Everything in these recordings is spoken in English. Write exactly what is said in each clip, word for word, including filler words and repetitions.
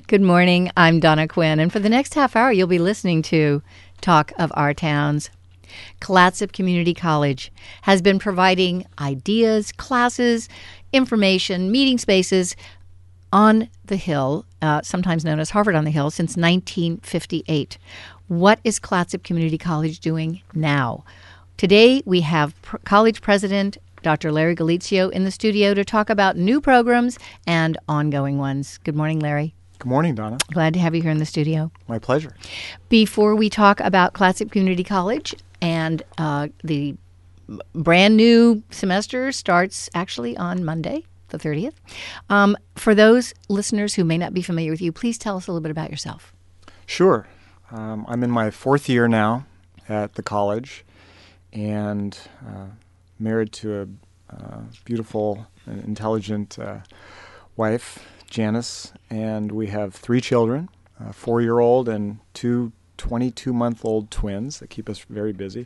Good morning. I'm Donna Quinn, and for the next half hour, you'll be listening to Talk of Our Towns. Clatsop Community College has been providing ideas, classes, information, meeting spaces on the Hill, uh, sometimes known as Harvard on the Hill, since nineteen fifty-eight. What is Clatsop Community College doing now? Today, we have pr- college president Doctor Larry Galizio in the studio to talk about new programs and ongoing ones. Good morning, Larry. Good morning, Donna. Glad to have you here in the studio. My pleasure. Before we talk about Clatsop Community College and uh, the brand new semester starts actually on Monday, the thirtieth. Um, for those listeners who may not be familiar with you, please tell us a little bit about yourself. Sure. Um, I'm in my fourth year now at the college and uh, married to a uh, beautiful and intelligent uh, wife, Janice, and we have three children, a four-year-old and two twenty-two-month-old twins that keep us very busy.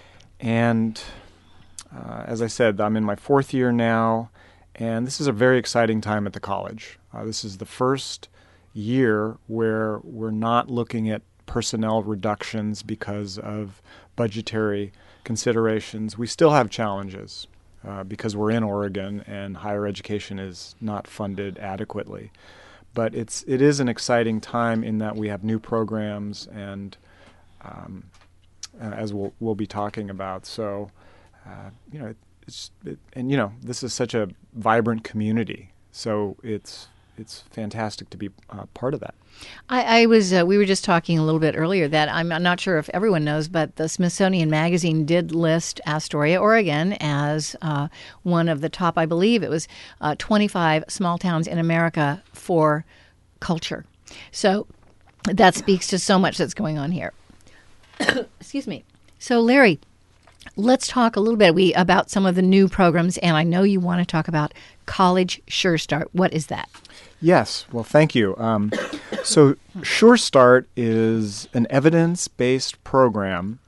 And uh, as I said, I'm in my fourth year now, and this is a very exciting time at the college. Uh, this is the first year where we're not looking at personnel reductions because of budgetary considerations. We still have challenges. Uh, because we're in Oregon and higher education is not funded adequately. But it's it is an exciting time in that we have new programs and um, uh, as we'll we'll be talking about. So uh, you know, it, it's it, and you know this is such a vibrant community. So it's it's fantastic to be uh, part of that. I, I was, uh, we were just talking a little bit earlier that I'm, I'm not sure if everyone knows, but the Smithsonian Magazine did list Astoria, Oregon as uh, one of the top, I believe it was uh, twenty-five small towns in America for culture. So that speaks to so much that's going on here. Excuse me. So Larry, let's talk a little bit we, about some of the new programs, and I know you want to talk about College Sure Start. What is that? Yes. Well, thank you. Um, so Sure Start is an evidence-based program,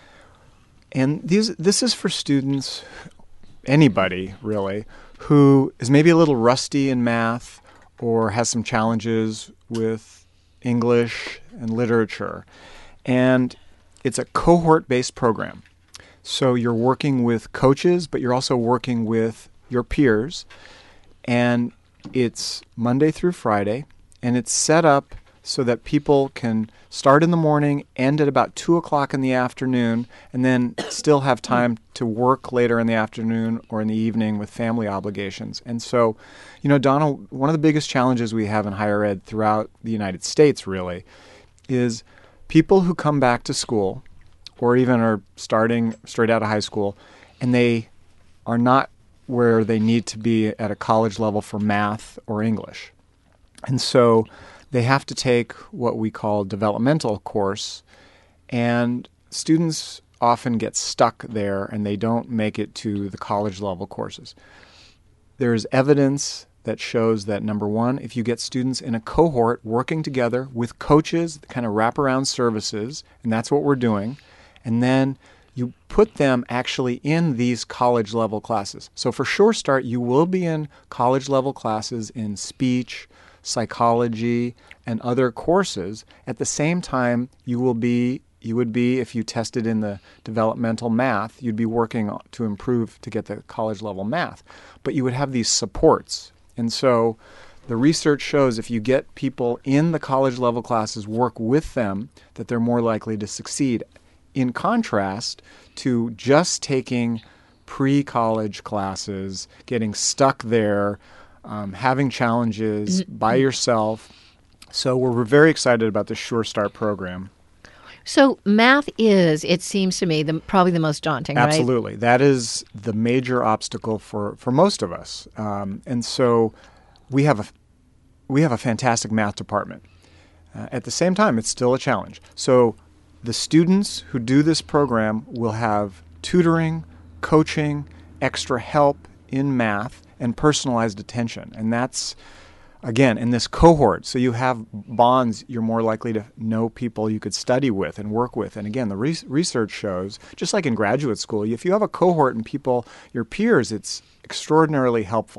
and these this is for students, anybody really, who is maybe a little rusty in math or has some challenges with English and literature. And it's a cohort-based program. So you're working with coaches, but you're also working with your peers, and it's Monday through Friday, and it's set up so that people can start in the morning, end at about two o'clock in the afternoon, and then still have time to work later in the afternoon or in the evening with family obligations. And so, you know, Donald, one of the biggest challenges we have in higher ed throughout the United States, really, is people who come back to school or even are starting straight out of high school, and they are not where they need to be at a college level for math or English. And so they have to take what we call developmental course, and students often get stuck there and they don't make it to the college level courses. There's evidence that shows that, number one, if you get students in a cohort working together with coaches, kind of wraparound services, and that's what we're doing, and then you put them actually in these college-level classes. So for Sure Start, you will be in college-level classes in speech, psychology, and other courses. At the same time, you will be, you would be, if you tested in the developmental math, you'd be working to improve to get the college-level math. But you would have these supports. And so the research shows if you get people in the college-level classes, work with them, that they're more likely to succeed. In contrast to just taking pre-college classes, getting stuck there, um, having challenges by yourself. So we're very excited about the Sure Start program. So math is, it seems to me, the, probably the most daunting, right? Absolutely. That is the major obstacle for, for most of us. Um, and so we have a, we have a fantastic math department. Uh, at the same time, it's still a challenge. So the students who do this program will have tutoring, coaching, extra help in math, and personalized attention. And that's, again, in this cohort. So you have bonds, you're more likely to know people you could study with and work with. And again, the re- research shows, just like in graduate school, if you have a cohort and people, your peers, it's extraordinarily helpful.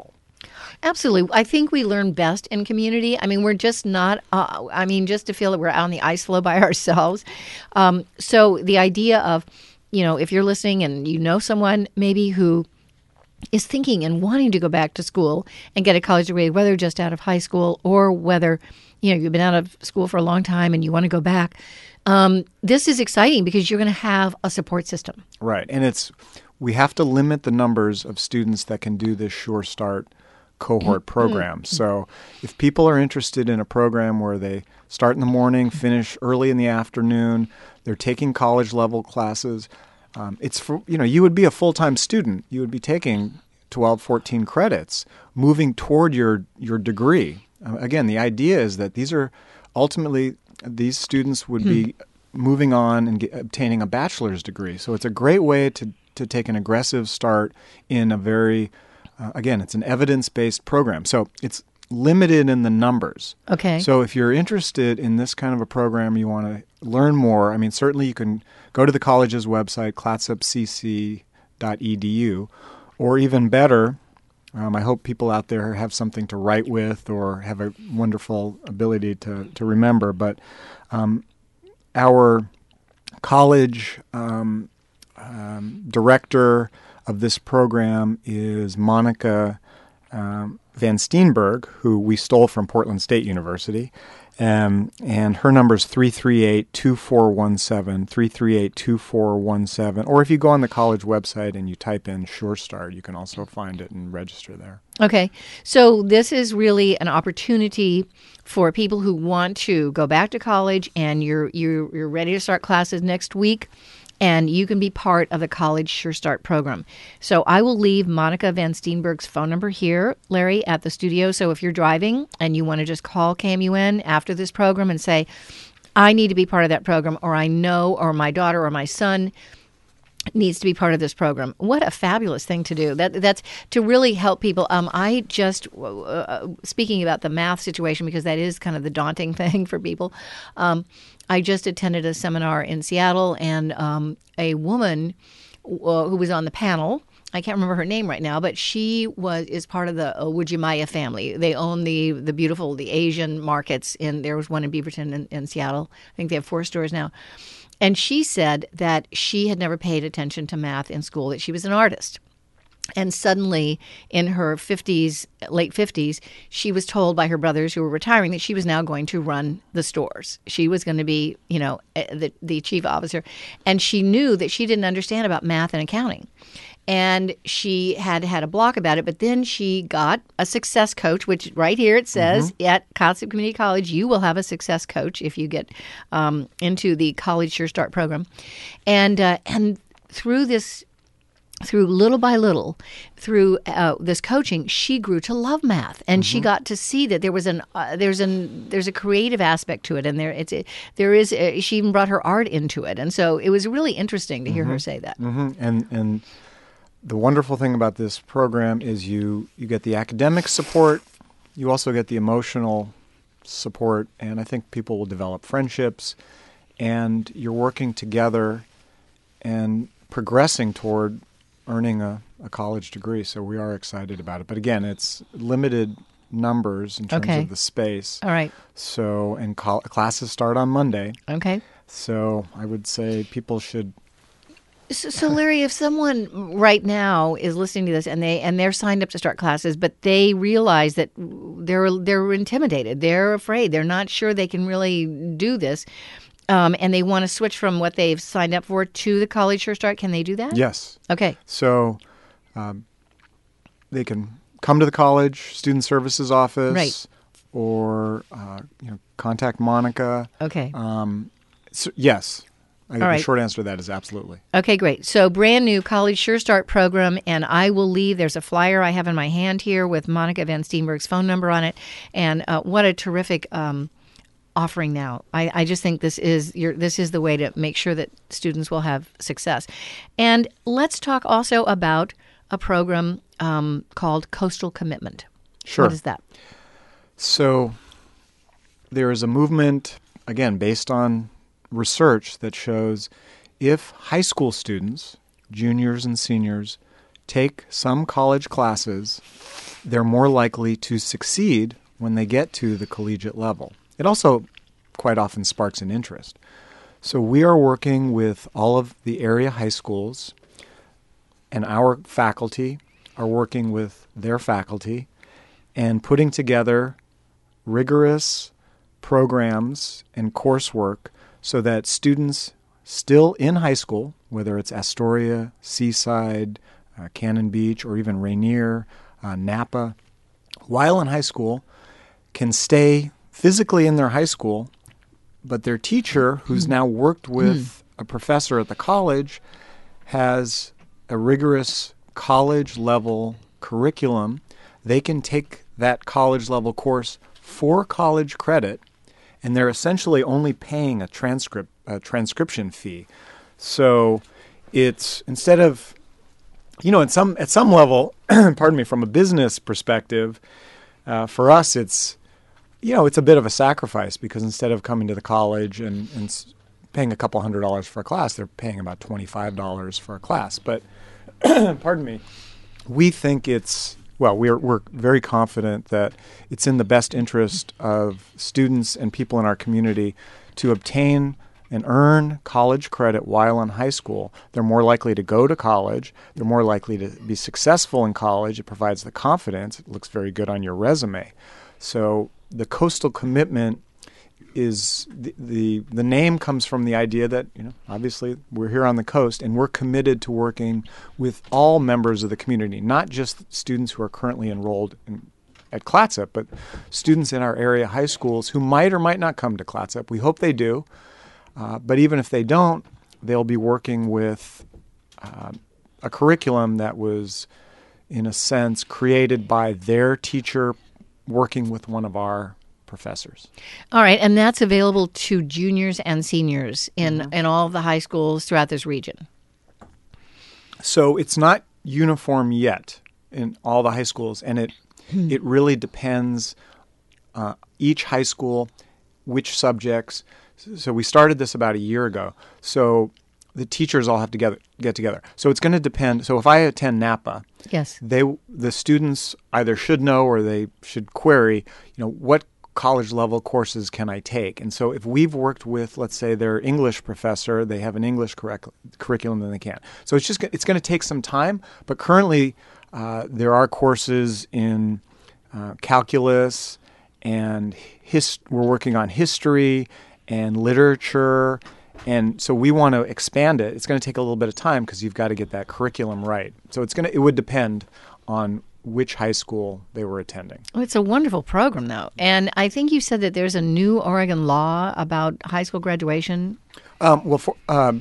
Absolutely. I think we learn best in community. I mean, we're just not, uh, I mean, just to feel that we're out on the ice floe by ourselves. Um, so the idea of, you know, if you're listening and you know someone maybe who is thinking and wanting to go back to school and get a college degree, whether just out of high school or whether, you know, you've been out of school for a long time and you want to go back, um, this is exciting because you're going to have a support system. Right. And it's, we have to limit the numbers of students that can do this Sure Start cohort program. So if people are interested in a program where they start in the morning, finish early in the afternoon, they're taking college level classes, um, it's for, you know, you would be a full-time student. You would be taking twelve, fourteen credits, moving toward your, your degree. Uh, again, the idea is that these are ultimately, these students would be moving on and get, obtaining a bachelor's degree. So it's a great way to, to take an aggressive start in a very Uh, again, it's an evidence-based program, so it's limited in the numbers. Okay. So if you're interested in this kind of a program, you want to learn more, I mean, certainly you can go to the college's website, clatsop c c dot e d u, or even better, um, I hope people out there have something to write with or have a wonderful ability to, to remember, but um, our college um, um, director of this program is Monica um, Van Steenberg, who we stole from Portland State University. Um, and her number is three three eight, two four one seven, three three eight, two four one seven. Or if you go on the college website and you type in Sure Start, you can also find it and register there. Okay. So this is really an opportunity for people who want to go back to college and you're you're you're ready to start classes next week. And you can be part of the College Sure Start program. So I will leave Monica Van Steenberg's phone number here, Larry, at the studio. So if you're driving and you want to just call K M U N after this program and say, I need to be part of that program, or I know, or my daughter or my son needs to be part of this program. What a fabulous thing to do. That That's to really help people. Um, I just, uh, speaking about the math situation, because that is kind of the daunting thing for people, um, I just attended a seminar in Seattle, and um, a woman uh, who was on the panel, I can't remember her name right now, but she was is part of the uh, Wujimaya family. They own the the beautiful, the Asian markets. In There was one in Beaverton in, in Seattle. I think they have four stores now. And she said that she had never paid attention to math in school, that she was an artist. And suddenly, in her fifties, late fifties, she was told by her brothers who were retiring that she was now going to run the stores. She was going to be, you know, the, the chief officer. And she knew that she didn't understand about math and accounting. And she had had a block about it, but then she got a success coach, which right here it says mm-hmm. at Clatsop Community College, you will have a success coach if you get um, into the College Sure Start program. And uh, and through this, through little by little, through uh, this coaching, she grew to love math, and mm-hmm. she got to see that there was an uh, there's an there's a creative aspect to it, and there it's it, there is a, she even brought her art into it, and so it was really interesting to hear mm-hmm. her say that. Mm-hmm. And and. The wonderful thing about this program is you, you get the academic support, you also get the emotional support, and I think people will develop friendships, and you're working together and progressing toward earning a, a college degree. So we are excited about it. But again, it's limited numbers in terms okay. of the space. All right. So, and col- classes start on Monday. Okay. So I would say people should... So, so, Larry, if someone right now is listening to this and they and they're signed up to start classes, but they realize that they're they're intimidated, they're afraid, they're not sure they can really do this, um, and they want to switch from what they've signed up for to the College Sure Start, can they do that? Yes. Okay. So um, they can come to the college student services office, right. or uh, you know, contact Monica. Okay. Um, so, yes. I, All the right. short answer to that is absolutely. Okay, great. So brand new College Sure Start program, and I will leave. There's a flyer I have in my hand here with Monica Van Steenberg's phone number on it, and uh, what a terrific um, offering now. I, I just think this is your this is the way to make sure that students will have success. And let's talk also about a program um, called Coastal Commitment. Sure. What is that? So there is a movement, again, based on research that shows if high school students, juniors and seniors, take some college classes they're more likely to succeed when they get to the collegiate level. It also quite often sparks an interest. So we are working with all of the area high schools, and our faculty are working with their faculty and putting together rigorous programs and coursework so that students still in high school, whether it's Astoria, Seaside, uh, Cannon Beach, or even Rainier, uh, Napa, while in high school, can stay physically in their high school, but their teacher, who's now worked with a professor at the college, has a rigorous college-level curriculum. They can take that college-level course for college credit, and they're essentially only paying a transcript a transcription fee. So it's instead of, you know, at some at some level, pardon me, from a business perspective, uh, for us it's, you know, it's a bit of a sacrifice because instead of coming to the college and, and paying a couple hundred dollars for a class, they're paying about twenty-five dollars for a class. But pardon me, we think it's, well, we're we're very confident that it's in the best interest of students and people in our community to obtain and earn college credit while in high school. They're more likely to go to college. They're more likely to be successful in college. It provides the confidence. It looks very good on your resume. So the Coastal Commitment is the, the the name comes from the idea that, you know, obviously we're here on the coast and we're committed to working with all members of the community, not just students who are currently enrolled in, at Clatsop, but students in our area high schools who might or might not come to Clatsop. We hope they do, uh, but even if they don't, they'll be working with uh, a curriculum that was, in a sense, created by their teacher working with one of our professors. All right, and that's available to juniors and seniors in, Mm-hmm. in all of the high schools throughout this region. So it's not uniform yet in all the high schools, and it it really depends uh, each high school, which subjects. So we started this about a year ago. So the teachers all have to get, get together. So it's going to depend. So if I attend Napa, Yes. they the students either should know or they should query, you know, what college level courses can I take? And so if we've worked with, let's say, their English professor, they have an English curric- curriculum, then they can. So it's just it's going to take some time. But currently, uh, there are courses in uh, calculus and his, we're working on history and literature. And so we want to expand it. It's going to take a little bit of time because you've got to get that curriculum right. So it's going to it would depend on which high school they were attending. Oh, it's a wonderful program, though. And I think you said that there's a new Oregon law about high school graduation. Um, well, for, um,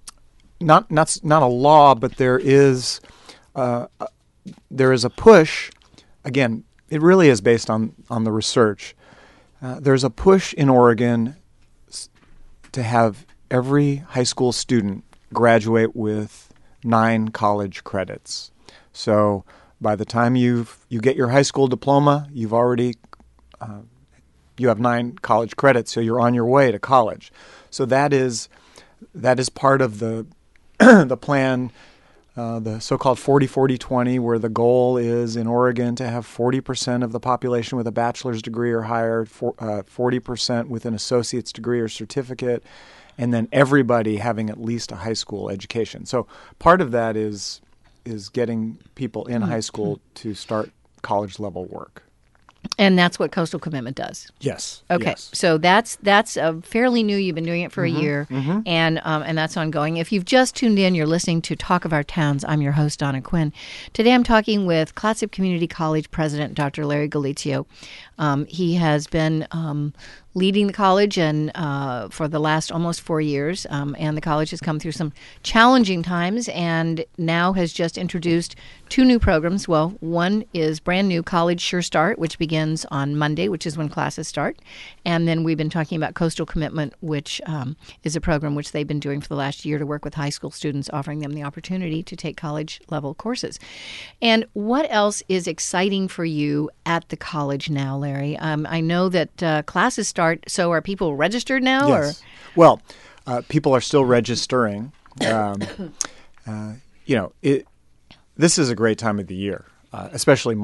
not not not a law, but there is uh, uh, there is a push. Again, it really is based on on the research. Uh, there's a push in Oregon s- to have every high school student graduate with nine college credits. So by the time you you get your high school diploma, you've already uh, you have nine college credits, so you're on your way to college. So that is that is part of the the plan, uh, the so-called forty forty twenty, where the goal is in Oregon to have forty percent of the population with a bachelor's degree or higher, for, uh, forty percent with an associate's degree or certificate, and then everybody having at least a high school education. So part of that is is getting people in high school to start college level work. And that's what Coastal Commitment does. Yes. Okay, Yes. so that's that's uh, fairly new. You've been doing it for Mm-hmm. a year, and um, and that's ongoing. If you've just tuned in, you're listening to Talk of Our Towns. I'm your host, Donna Quinn. Today I'm talking with Clatsop Community College President Doctor Larry Galizio. Um, he has been um, leading the college and uh, for the last almost four years, um, and the college has come through some challenging times and now has just introduced two new programs. Well, one is brand new, College Sure Start, which begins on Monday, which is when classes start. And then we've been talking about Coastal Commitment, which um, is a program which they've been doing for the last year to work with high school students, offering them the opportunity to take college-level courses. And what else is exciting for you at the college now, Larry? Um, I know that uh, classes start, so are people registered now? Yes. Or? Well, uh, people are still registering. Um, uh, you know, it. This is a great time of the year, uh, especially Monday,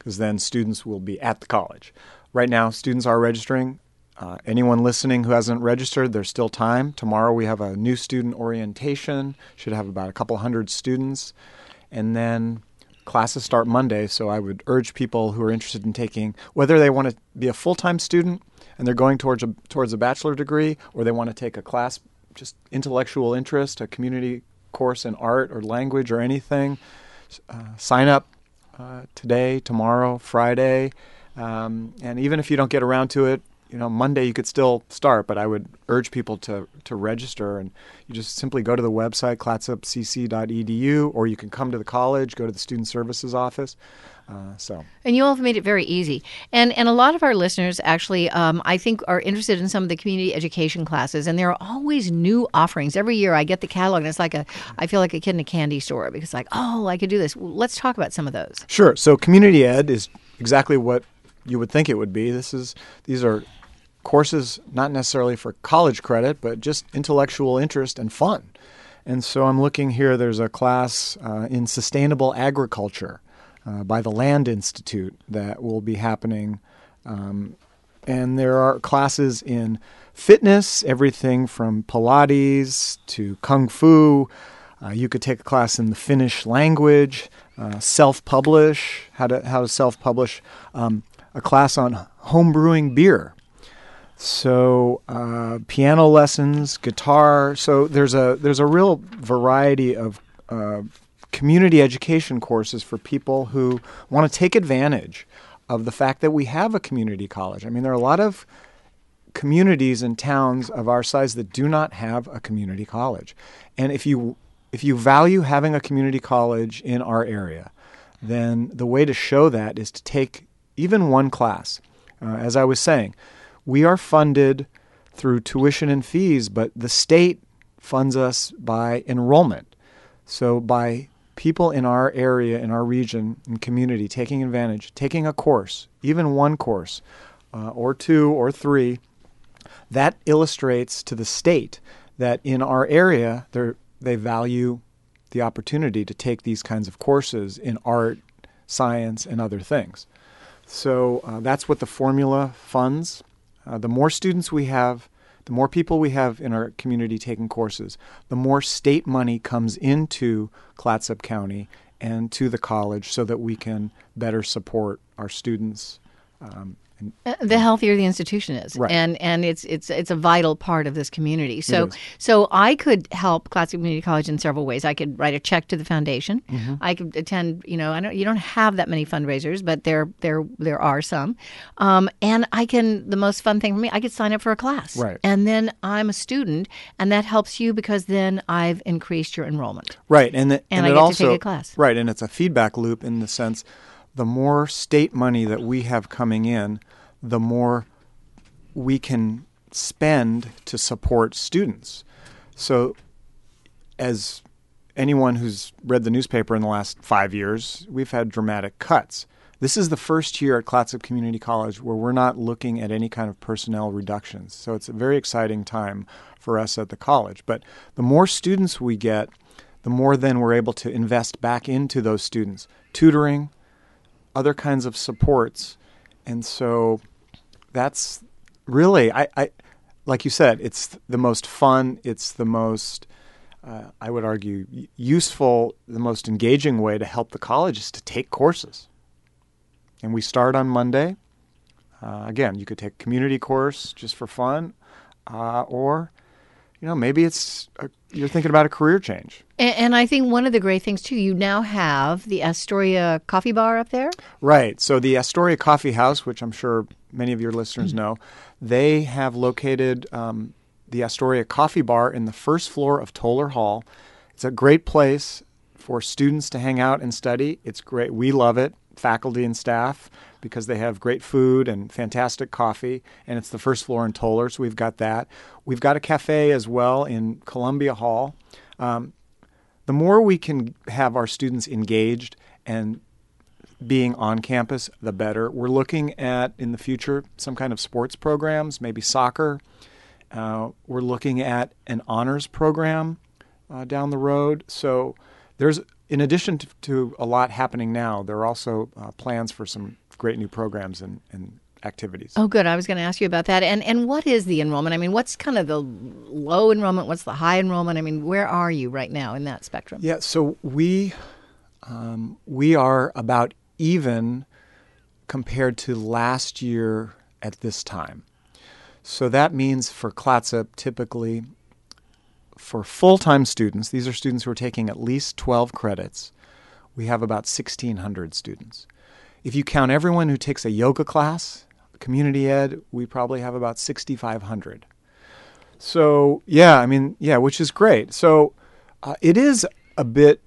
because then students will be at the college. Right now, students are registering. Uh, anyone listening who hasn't registered, there's still time. Tomorrow we have a new student orientation. Should have about a couple hundred students. And then classes start Monday, so I would urge people who are interested in taking, whether they want to be a full-time student and they're going towards a, towards a bachelor degree, or they want to take a class, just intellectual interest, a community course in art or language or anything, uh, sign up uh, today, tomorrow, Friday. Um, and even if you don't get around to it, you know, Monday you could still start, but I would urge people to, to register, and you just simply go to the website, clatsop c c dot e d u, or you can come to the college, go to the Student Services office. Uh, so. And you all have made it very easy. And and a lot of our listeners actually, um, I think, are interested in some of the community education classes, and there are always new offerings. Every year I get the catalog, and it's like a, I feel like a kid in a candy store, because like, oh, I could do this. Well, let's talk about some of those. Sure. So community ed is exactly what you would think it would be. This is These are courses not necessarily for college credit, but just intellectual interest and fun. And so I'm looking here, there's a class uh, in sustainable agriculture uh, by the Land Institute that will be happening. Um, and there are classes in fitness, everything from Pilates to Kung Fu. Uh, you could take a class in the Finnish language, uh, self-publish, how to, how to self-publish, um, a class on home brewing beer. So uh, piano lessons, guitar. So there's a there's a real variety of uh, community education courses for people who want to take advantage of the fact that we have a community college. I mean, there are a lot of communities and towns of our size that do not have a community college. And if you if you value having a community college in our area, then the way to show that is to take even one class. Uh, as I was saying, we are funded through tuition and fees, but the state funds us by enrollment. So by people in our area, in our region and community taking advantage, taking a course, even one course, uh, or two or three, that illustrates to the state that in our area they value the opportunity to take these kinds of courses in art, science, and other things. So uh, that's what the formula funds. Uh, the more students we have, the more people we have in our community taking courses, the more state money comes into Clatsop County and to the college so that we can better support our students. Um, and, uh, the healthier the institution is, right. and and it's it's it's a vital part of this community. So so I could help Clatsop Community College in several ways. I could write a check to the foundation. Mm-hmm. I could attend. You know, I don't. You don't have that many fundraisers, but there there there are some. Um, and I can. The most fun thing for me, I could sign up for a class, right? And then I'm a student, and that helps you because then I've increased your enrollment, right? And the, and, and I it get also, to take a class, right? And it's a feedback loop in the sense, the more state money that we have coming in, the more we can spend to support students. So as anyone who's read the newspaper in the last five years, we've had dramatic cuts. This is the first year at Clatsop Community College where we're not looking at any kind of personnel reductions. So it's a very exciting time for us at the college. But the more students we get, the more then we're able to invest back into those students, tutoring, other kinds of supports. And so that's really, I, I, like you said, it's the most fun, it's the most, uh, I would argue, useful, the most engaging way to help the college is to take courses. And we start on Monday. Uh, again, you could take a community course just for fun, uh, or, you know, maybe it's a, you're thinking about a career change. And, and I think one of the great things, too, you now have the Astoria Coffee Bar up there. Right. So the Astoria Coffee House, which I'm sure many of your listeners know, they have located um, the Astoria Coffee Bar in the first floor of Toller Hall. It's a great place for students to hang out and study. It's great. We love it, faculty and staff, because they have great food and fantastic coffee, and it's the first floor in Toller, so we've got that. We've got a cafe as well in Columbia Hall. Um, the more we can have our students engaged and being on campus, the better. We're looking at, in the future, some kind of sports programs, maybe soccer. Uh, we're looking at an honors program uh, down the road. So there's in addition to, to a lot happening now, there are also uh, plans for some great new programs and, and activities. Oh, good. I was going to ask you about that. And and what is the enrollment? I mean, what's kind of the low enrollment? What's the high enrollment? I mean, where are you right now in that spectrum? Yeah, so we um, we are about even compared to last year at this time. So that means for Clatsop, typically for full-time students, these are students who are taking at least twelve credits, we have about sixteen hundred students. If you count everyone who takes a yoga class, community ed, we probably have about sixty-five hundred. So, yeah, I mean, yeah, which is great. So uh, it is a bit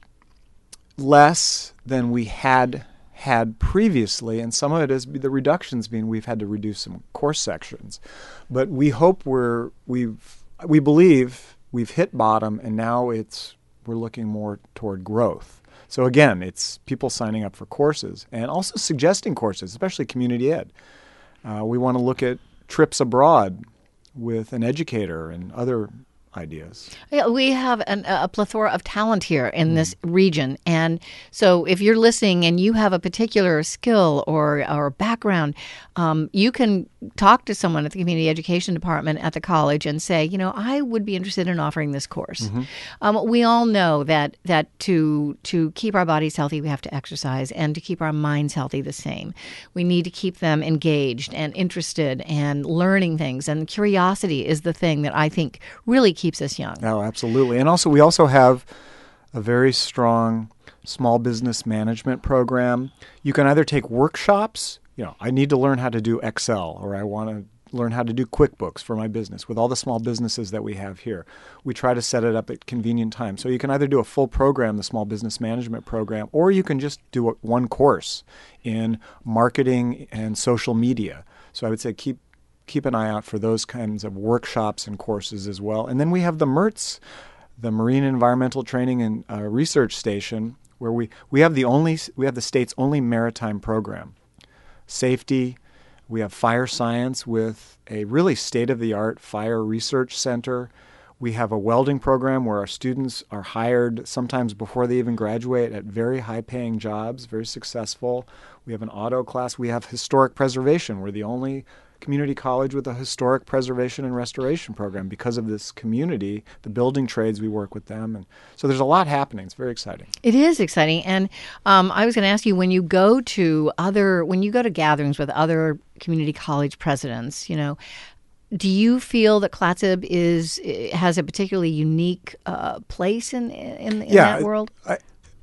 less than we had had previously, and some of it is the reductions being we've had to reduce some course sections. But we hope we're, we've, we believe we've hit bottom, and now it's, we're looking more toward growth. So again, it's people signing up for courses and also suggesting courses, especially community ed. Uh, we want to look at trips abroad with an educator and other ideas. Yeah, we have an, a plethora of talent here in this region. And so if you're listening and you have a particular skill or, or background, um, you can talk to someone at the community education department at the college and say, you know, I would be interested in offering this course. Mm-hmm. Um, we all know that that to to keep our bodies healthy, we have to exercise, and to keep our minds healthy, the same. We need to keep them engaged and interested and learning things. And curiosity is the thing that I think really keeps us young. Oh, absolutely. And also, we also have a very strong small business management program. You can either take workshops. You know, I need to learn how to do Excel, or I want to learn how to do QuickBooks for my business. With all the small businesses that we have here, we try to set it up at convenient times. So you can either do a full program, the small business management program, or you can just do a, one course in marketing and social media. So I would say keep keep an eye out for those kinds of workshops and courses as well. And then we have the MERTS, the Marine Environmental Training and uh, Research Station, where we, we have the only we have the state's only maritime program. Safety, we have fire science with a really state-of-the-art fire research center. We have a welding program where our students are hired sometimes before they even graduate at very high-paying jobs, very successful. We have an auto class. We have historic preservation. We're the only community college with a historic preservation and restoration program because of this community, the building trades, we work with them. And so there's a lot happening. It's very exciting. It is exciting. And um, I was going to ask you, when you go to other, when you go to gatherings with other community college presidents, you know, do you feel that Clatsop is has a particularly unique uh, place in in, in yeah, that world? I,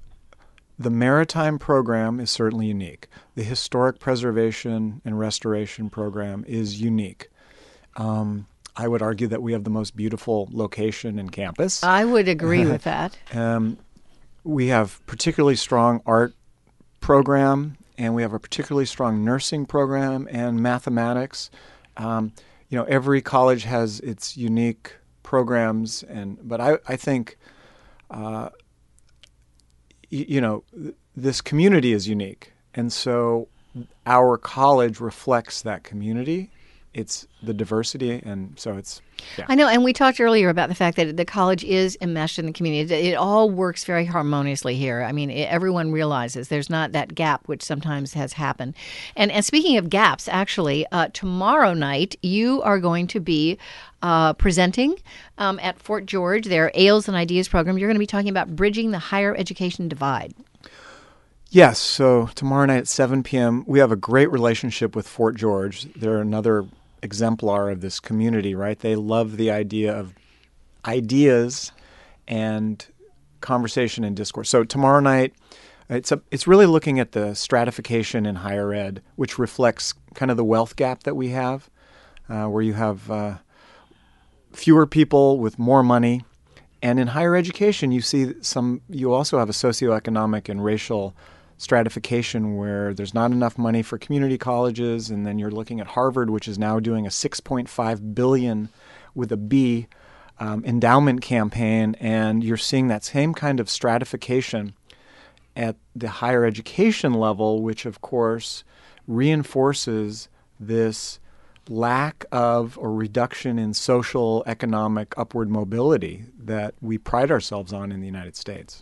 The maritime program is certainly unique. The historic preservation and restoration program is unique. Um, I would argue that we have the most beautiful location and campus. I would agree with that. Um, we have particularly strong art program, and we have a particularly strong nursing program and mathematics. Um, you know, every college has its unique programs, and but I, I think. Uh, You know, this community is unique, and so our college reflects that community. It's the diversity, and so it's, yeah. I know, and we talked earlier about the fact that the college is enmeshed in the community. It, it all works very harmoniously here. I mean, it, everyone realizes there's not that gap, which sometimes has happened. And, and speaking of gaps, actually, uh, tomorrow night you are going to be uh, presenting um, at Fort George, their Ales and Ideas program. You're going to be talking about bridging the higher education divide. Yes, so tomorrow night at seven p.m., we have a great relationship with Fort George. They're another exemplar of this community, right? They love the idea of ideas and conversation and discourse. So tomorrow night, it's a, it's really looking at the stratification in higher ed, which reflects kind of the wealth gap that we have, uh, where you have uh, fewer people with more money. And in higher education, you see some. You also have a socioeconomic and racial stratification where there's not enough money for community colleges, and then you're looking at Harvard, which is now doing a six point five billion dollars with a B um, endowment campaign, and you're seeing that same kind of stratification at the higher education level, which of course reinforces this lack of or reduction in social economic upward mobility that we pride ourselves on in the United States.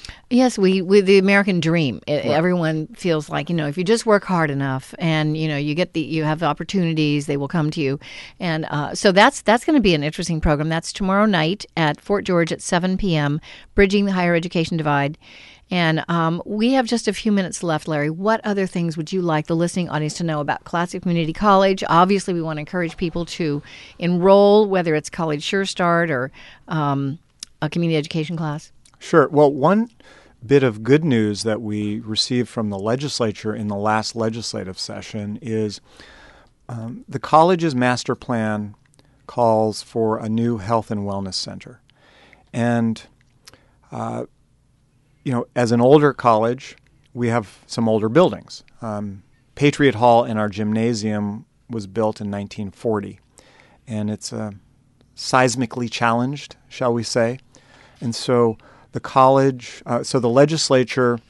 Yes, we, we the American dream. It, Right. Everyone feels like, you know, if you just work hard enough and, you know, you get the you have the opportunities, they will come to you. And uh, so that's that's going to be an interesting program. That's tomorrow night at Fort George at seven p.m., Bridging the Higher Education Divide. And um, we have just a few minutes left, Larry. What other things would you like the listening audience to know about Classic Community College? Obviously, we want to encourage people to enroll, whether it's College Sure Start or um, a community education class. Sure. Well, one bit of good news that we received from the legislature in the last legislative session is um, the college's master plan calls for a new health and wellness center. And uh, you know, as an older college, we have some older buildings. Um, Patriot Hall and our gymnasium was built in nineteen forty, and it's uh, seismically challenged, shall we say. And so the college, uh, so the legislature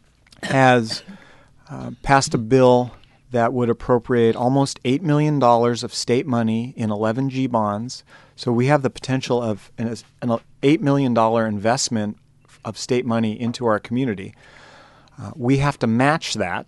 has uh, passed a bill that would appropriate almost eight million dollars of state money in eleven G bonds. So we have the potential of an, an eight million dollars investment of state money into our community. Uh, we have to match that.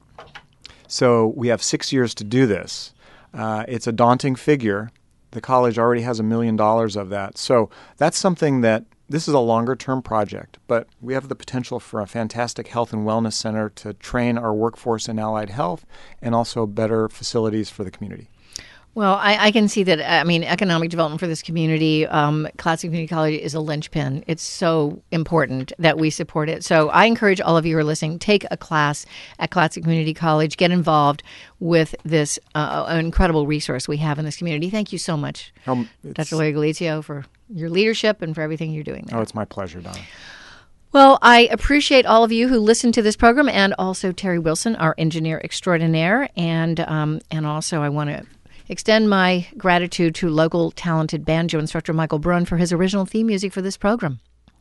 So we have six years to do this. Uh, it's a daunting figure. The college already has a million dollars of that. So that's something that this is a longer-term project, but we have the potential for a fantastic health and wellness center to train our workforce in allied health and also better facilities for the community. Well, I, I can see that. I mean, economic development for this community, um, Classic Community College is a linchpin. It's so important that we support it. So I encourage all of you who are listening, take a class at Classic Community College. Get involved with this uh, incredible resource we have in this community. Thank you so much, Um, Doctor Larry Galizio, for your leadership and for everything you're doing there. Oh, it's my pleasure, Donna. Well, I appreciate all of you who listen to this program, and also Terry Wilson, our engineer extraordinaire. And um, and also I want to extend my gratitude to local talented banjo instructor Michael Brunn for his original theme music for this program.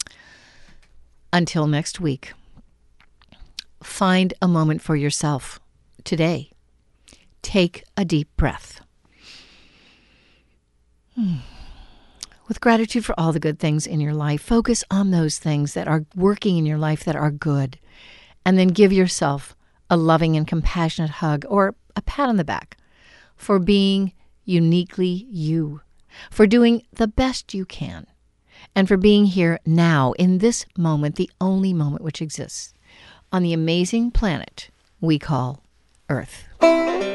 Until next week, find a moment for yourself today. Take a deep breath. Hmm. With gratitude for all the good things in your life, focus on those things that are working in your life that are good, and then give yourself a loving and compassionate hug or a pat on the back for being uniquely you, for doing the best you can, and for being here now in this moment, the only moment which exists, on the amazing planet we call Earth.